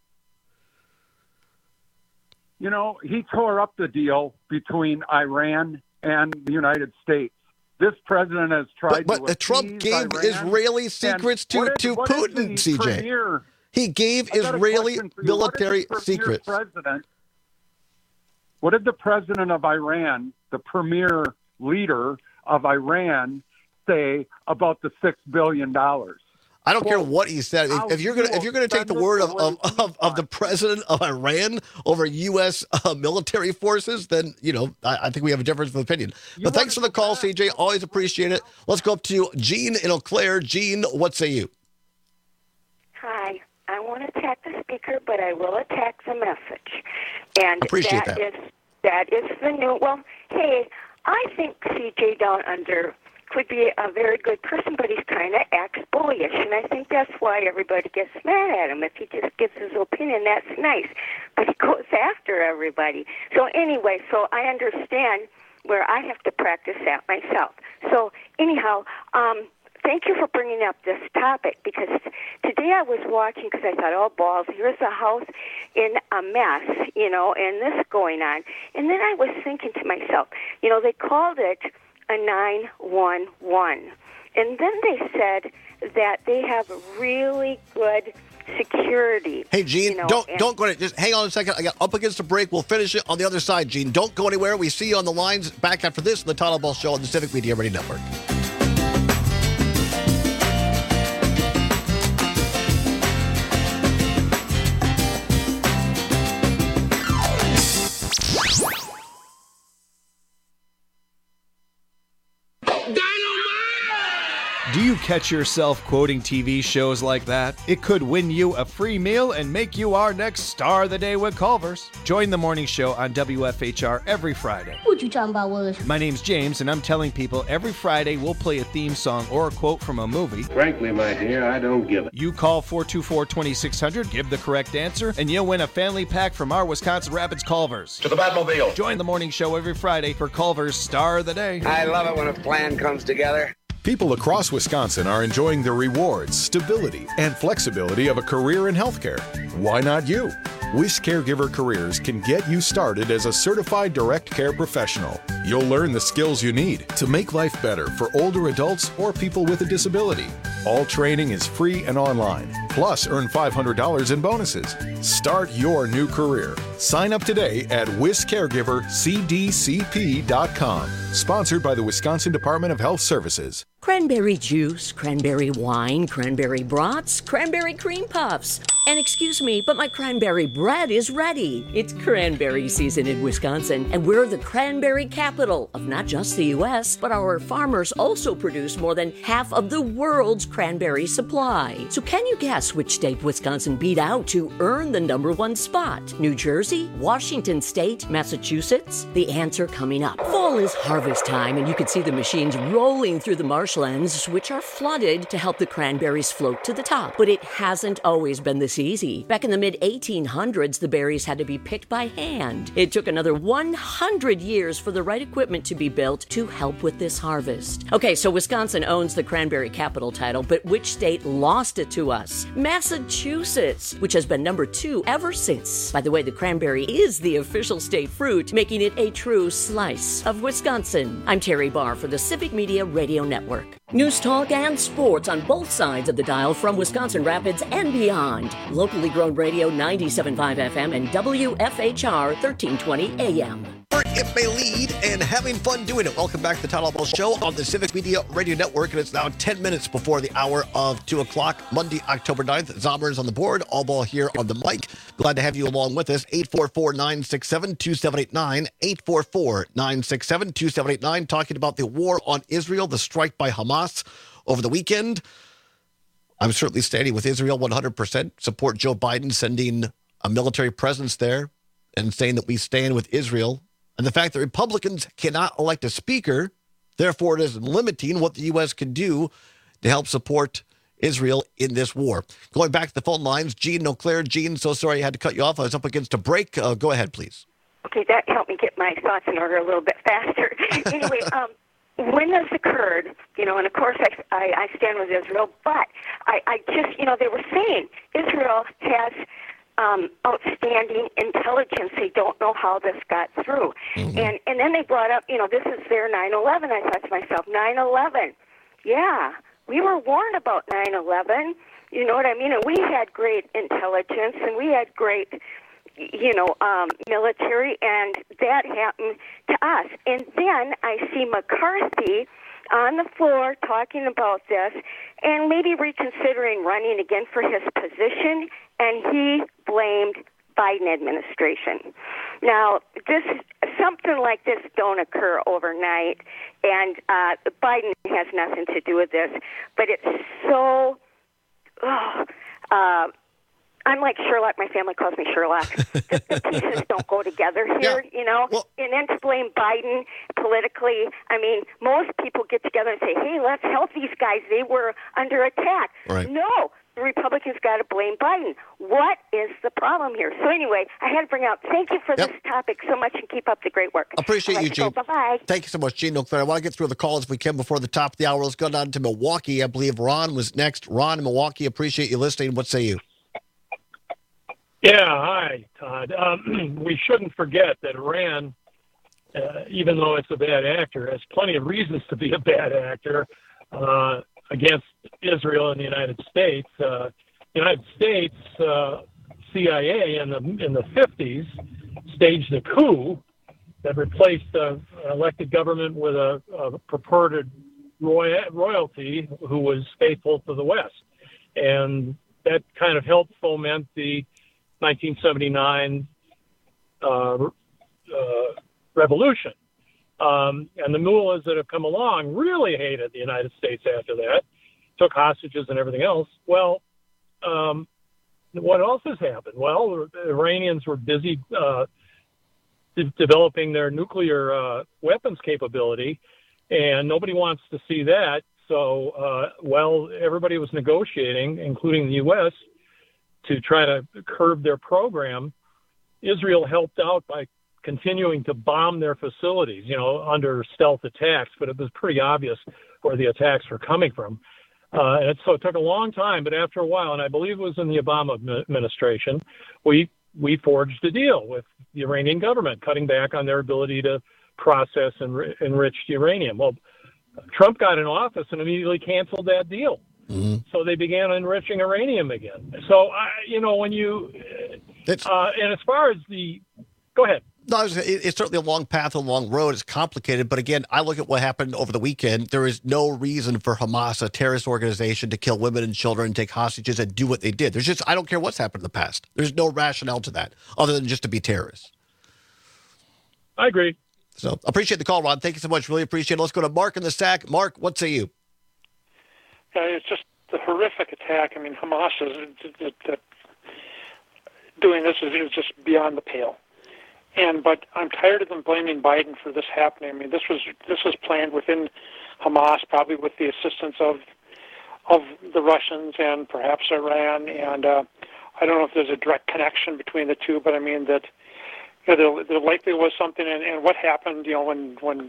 You know, he tore up the deal between Iran and the United States. This president has tried But, to but Trump appease gave Iran. Israeli secrets And to, what is- to what is Putin, the C J. premier- He gave I got a Israeli question for you. military What did the premier secrets. President, what did the president of Iran, the premier leader of Iran, say about the six billion dollars? I don't care what he said. If, How if you're gonna if you're gonna take the word of of, of, of the president of Iran over U S uh, military forces, then you know I, I think we have a difference of opinion. But thanks for the call, C J. Always appreciate it. Let's go up to Jean in Eau Claire. Jean, what say you? Hi. I won't attack the speaker, but I will attack the message. And Appreciate that that. is that is the new. Well, hey, I think C J Down Under could be a very good person, but he's kind of acts bullyish, and I think that's why everybody gets mad at him. If he just gives his opinion, that's nice, but he goes after everybody. So anyway, so I understand where I have to practice that myself. So anyhow, um, thank you for bringing up this topic, because today I was watching, because I thought, oh, balls, here's a house in a mess, you know, and this going on. And then I was thinking to myself, you know, they called it a nine one one. And then they said that they have really good security. Hey, Gene, you know, don't and- don't go. Just hang on a second. I got up against the break. We'll finish it on the other side, Gene. Don't go anywhere. We see you on the lines back after this on the Todd Ball Show on the Civic Media Radio Network. Do you catch yourself quoting T V shows like that? It could win you a free meal and make you our next star of the day with Culver's. Join the morning show on W F H R every Friday. What you talking about, Willis? My name's James, and I'm telling people every Friday we'll play a theme song or a quote from a movie. Frankly, my dear, I don't give it. You call four two four, two six zero zero, give the correct answer, and you'll win a family pack from our Wisconsin Rapids Culver's. To the Batmobile. Join the morning show every Friday for Culver's Star of the Day. I love it when a plan comes together. People across Wisconsin are enjoying the rewards, stability, and flexibility of a career in healthcare. Why not you? Wish Caregiver Careers can get you started as a certified direct care professional. You'll learn the skills you need to make life better for older adults or people with a disability. All training is free and online. Plus, earn five hundred dollars in bonuses. Start your new career. Sign up today at wis caregiver c d c p dot com. Sponsored by the Wisconsin Department of Health Services. Cranberry juice, cranberry wine, cranberry brats, cranberry cream puffs. And excuse me, but my cranberry bread is ready. It's cranberry season in Wisconsin, and we're the cranberry capital of not just the U S, but our farmers also produce more than half of the world's cranberry supply. So can you guess which state Wisconsin beat out to earn the number one spot? New Jersey? Washington State? Massachusetts? The answer coming up. Fall is harvest time, and you can see the machines rolling through the marshlands, which are flooded to help the cranberries float to the top. But it hasn't always been this easy. Back in the mid eighteen hundreds, the berries had to be picked by hand. It took another one hundred years for the right equipment to be built to help with this harvest. Okay, so Wisconsin owns the cranberry capital title, but which state lost it to us? Massachusetts, which has been number two ever since. By the way, the cranberry is the official state fruit, making it a true slice of Wisconsin. I'm Terry Barr for the Civic Media Radio Network. News talk and sports on both sides of the dial from Wisconsin Rapids and beyond. Locally grown radio ninety-seven point five F M and W F H R thirteen twenty A M. It may lead and having fun doing it. Welcome back to the Todd Albaugh Show on the Civic Media Radio Network, and it's now ten minutes before the hour of two o'clock, Monday, October ninth. Zombers on the board, Albaugh here on the mic. Glad to have you along with us. eight four four, nine six seven, two seven eight nine, eight four four, nine six seven, two seven eight nine, talking about the war on Israel, the strike by Hamas over the weekend. I'm certainly standing with Israel one hundred percent. Support Joe Biden sending a military presence there and saying that we stand with Israel. And the fact that Republicans cannot elect a speaker, therefore it is limiting what the U S can do to help support Israel in this war. Going back to the phone lines, Gene Eau Claire. Gene, so sorry I had to cut you off. I was up against a break. Uh, go ahead, please. Okay, that helped me get my thoughts in order a little bit faster. Anyway, um, when this occurred, you know, and of course I, I, I stand with Israel, but I, I just, you know, they were saying Israel has um, outstanding intelligence. They don't know how this got through. Mm-hmm. And and then they brought up, you know, this is their nine eleven. I thought to myself, nine eleven, yeah, we were warned about nine eleven. You know what I mean? And we had great intelligence, and we had great, you know, um, military, and that happened to us. And then I see McCarthy on the floor talking about this and maybe reconsidering running again for his position, and he blamed Biden administration. Now, this something like this don't occur overnight, and uh, Biden has nothing to do with this, but it's so... Oh, uh, I'm like Sherlock. My family calls me Sherlock. the, the pieces don't go together here, yeah. you know. Well, and then to blame Biden politically, I mean, most people get together and say, hey, let's help these guys. They were under attack. Right. No, the Republicans got to blame Biden. What is the problem here? So anyway, I had to bring out, thank you for yep. this topic so much, and keep up the great work. Appreciate you, Gene. Bye-bye. Thank you so much, Gene Eau Claire. I want to get through the calls if we can before the top of the hour. Let's go down to Milwaukee. I believe Ron was next. Ron in Milwaukee, appreciate you listening. What say you? Yeah, hi, Todd. Um, we shouldn't forget that Iran, uh, even though it's a bad actor, has plenty of reasons to be a bad actor uh, against Israel and the United States. Uh, the United States, uh, C I A in the in the fifties staged a coup that replaced an elected government with a, a purported roy- royalty who was faithful to the West. And that kind of helped foment the nineteen seventy-nine uh, uh, revolution. Um, and the mullahs that have come along really hated the United States after that, took hostages and everything else. Well, um, what else has happened? Well, the Iranians were busy uh, de- developing their nuclear uh, weapons capability, and nobody wants to see that. So, uh, well, everybody was negotiating, including the U S, to try to curb their program. Israel helped out by continuing to bomb their facilities, you know, under stealth attacks, but it was pretty obvious where the attacks were coming from. Uh, and so it took a long time, but after a while, and I believe it was in the Obama administration, we we forged a deal with the Iranian government, cutting back on their ability to process and enriched uranium. Well, Trump got in office and immediately canceled that deal. Mm-hmm. So they began enriching uranium again. So, I, you know, when you, uh, and as far as the, go ahead. No, it's, it's certainly a long path, a long road. It's complicated. But again, I look at what happened over the weekend. There is no reason for Hamas, a terrorist organization, to kill women and children, take hostages, and do what they did. There's just, I don't care what's happened in the past. There's no rationale to that other than just to be terrorists. I agree. So appreciate the call, Ron. Thank you so much. Really appreciate it. Let's go to Mark in the Sack. Mark, what say you? Yeah, it's just the horrific attack. I mean, Hamas is it, it, doing this is, is just beyond the pale. And but I'm tired of them blaming Biden for this happening. I mean, this was this was planned within Hamas, probably with the assistance of of the Russians and perhaps Iran. And uh, I don't know if there's a direct connection between the two, but I mean that you know, there, there likely was something. And, and what happened, you know, when when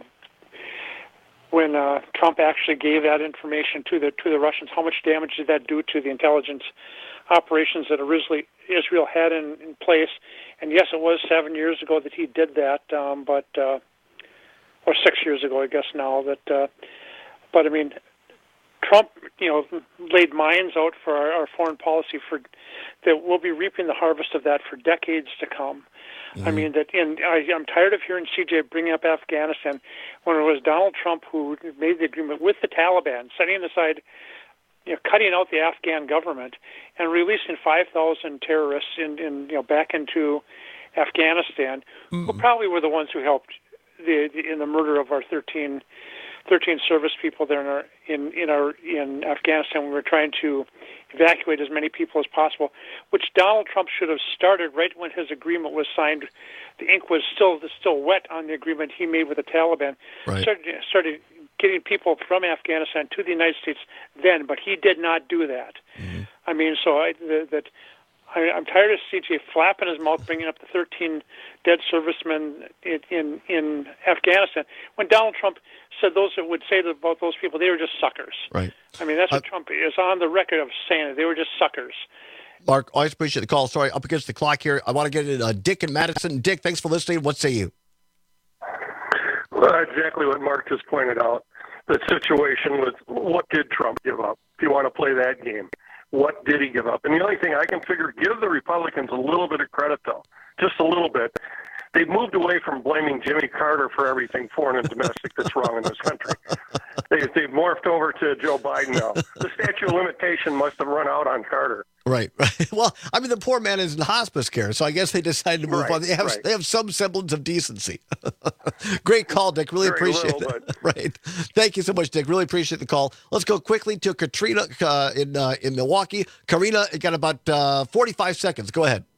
when uh, Trump actually gave that information to the to the Russians, how much damage did that do to the intelligence operations that originally Israel had in, in place? And yes, it was seven years ago that he did that, um, but uh, or six years ago, I guess now. That, uh, but I mean, Trump, you know, laid mines out for our, our foreign policy for that we'll be reaping the harvest of that for decades to come. Mm-hmm. I mean, that, and I, I'm tired of hearing C J bring up Afghanistan when it was Donald Trump who made the agreement with the Taliban, setting aside, you know, cutting out the Afghan government and releasing five thousand terrorists in, in, you know, back into Afghanistan, mm-hmm. who probably were the ones who helped the, the in the murder of our thirteen, thirteen service people there in our in in our in Afghanistan when we were trying to evacuate as many people as possible, which Donald Trump should have started right when his agreement was signed. The ink was still still wet on the agreement he made with the Taliban. Right. Started, started getting people from Afghanistan to the United States then, but he did not do that. Mm-hmm. I mean, so I, the, that I, I'm tired of C J flapping his mouth, bringing up the thirteen dead servicemen in, in in Afghanistan, when Donald Trump said those that would say about those people, they were just suckers. Right. I mean, that's what uh, Trump is on the record of saying. They were just suckers. Mark, always appreciate the call. Sorry, up against the clock here. I want to get in uh, Dick and Madison. Dick, thanks for listening. What say you? Well, exactly what Mark just pointed out. The situation was, what did Trump give up? If you want to play that game, what did he give up? And the only thing I can figure, give the Republicans a little bit of credit, though, just a little bit. They've moved away from blaming Jimmy Carter for everything foreign and domestic that's wrong in this country. They, they've morphed over to Joe Biden now. The statute of limitation must have run out on Carter. Right, right. Well, I mean, the poor man is in hospice care, so I guess they decided to move right, on. They have right. they have some semblance of decency. Great call, Dick. Really Very appreciate little, it. But... Right. Thank you so much, Dick. Really appreciate the call. Let's go quickly to Katrina uh, in uh, in Milwaukee. Karina, you got about uh, forty-five seconds. Go ahead.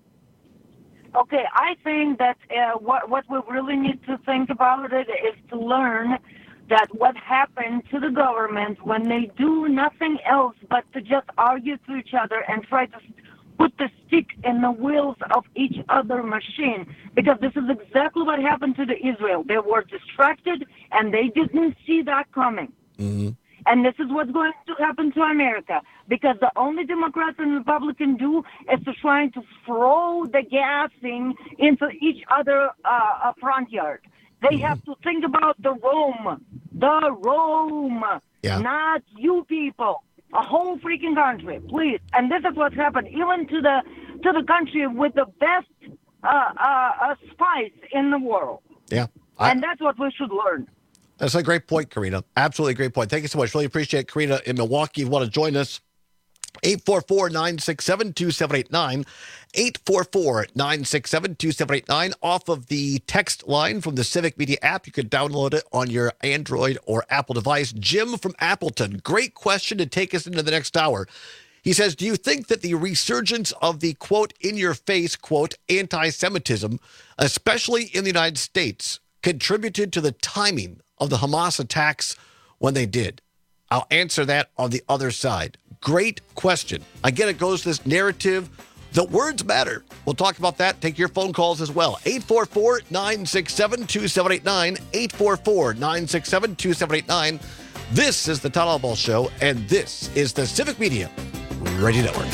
Okay, I think that uh, what what we really need to think about it is to learn that what happened to the government when they do nothing else but to just argue to each other and try to put the stick in the wheels of each other machine. Because this is exactly what happened to the Israel. They were distracted and they didn't see that coming. Mm-hmm. And this is what's going to happen to America, because the only Democrats and Republicans do is to try to throw the gassing into each other uh, front yard. They have to think about the Rome, the Rome, yeah. not you people, a whole freaking country, please. And this is what's happened, even to the to the country with the best uh, uh, uh, spice in the world. Yeah, I, and that's what we should learn. That's a great point, Karina. Absolutely great point. Thank you so much. Really appreciate it, Karina in Milwaukee. If you want to join us, eight four four, nine six seven, two seven eight nine, eight four four, nine six seven, two seven eight nine. Off of the text line from the Civic Media app. You could download it on your Android or Apple device. Jim from Appleton, great question to take us into the next hour. He says, do you think that the resurgence of the, quote, in-your-face, quote, anti-Semitism, especially in the United States, contributed to the timing of the Hamas attacks when they did? I'll answer that on the other side. Great question. Again, it goes to this narrative that words matter. We'll talk about that. Take your phone calls as well. eight four four, nine six seven, two seven eight nine, eight four four, nine six seven, two seven eight nine. This is the Todd Albaugh Show, and this is the Civic Media Radio Network.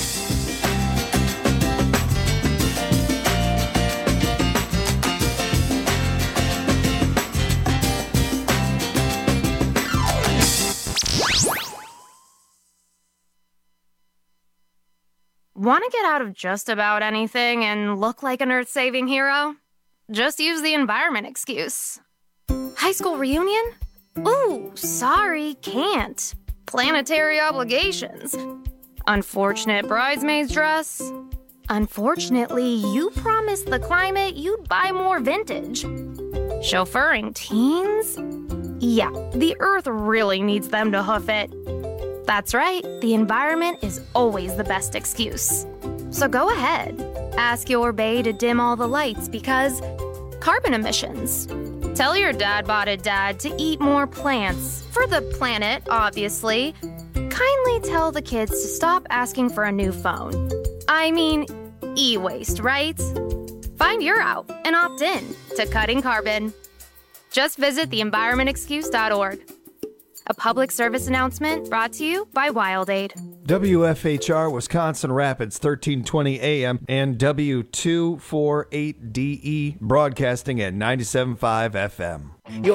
Want to get out of just about anything and look like an Earth-saving hero? just use the environment excuse. High school reunion? Ooh, sorry, can't. Planetary obligations. Unfortunate bridesmaid's dress. Unfortunately, you promised the climate you'd buy more vintage. Chauffeuring teens? Yeah, the Earth really needs them to hoof it. That's right, the environment is always the best excuse. So go ahead, ask your bae to dim all the lights because carbon emissions. Tell your dad-botted dad to eat more plants, for the planet, obviously. Kindly tell the kids to stop asking for a new phone. I mean, e-waste, right? Find your out and opt in to cutting carbon. Just visit the environment excuse dot org. A public service announcement brought to you by WildAid. W F H R Wisconsin Rapids, thirteen twenty A M and W two forty-eight D E broadcasting at ninety-seven point five F M. Your